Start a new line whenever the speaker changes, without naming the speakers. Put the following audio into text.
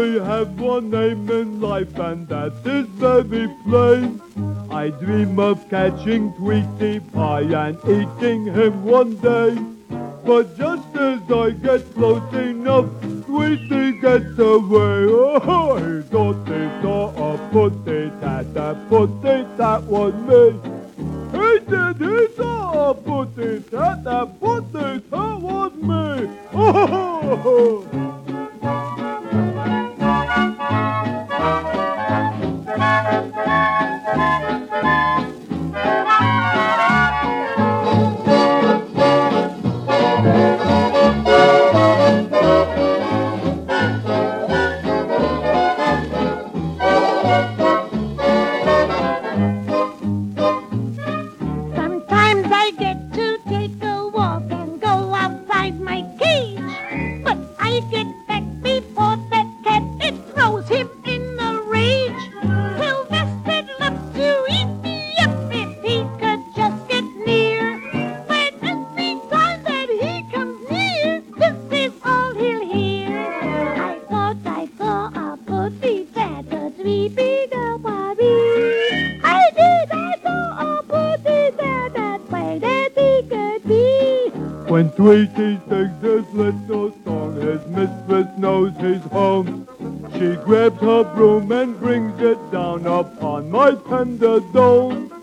only have one aim in life, and that is very plain. I dream of catching Tweety Pie and eating him one day. But just as I get close enough, Tweety gets away. Oh, he thought he saw a putty tat was me. He did, he saw a putty tat was me. Oh! When Tweety sings his little song, his mistress knows he's home. She grabs her broom and brings it down upon my tender dome.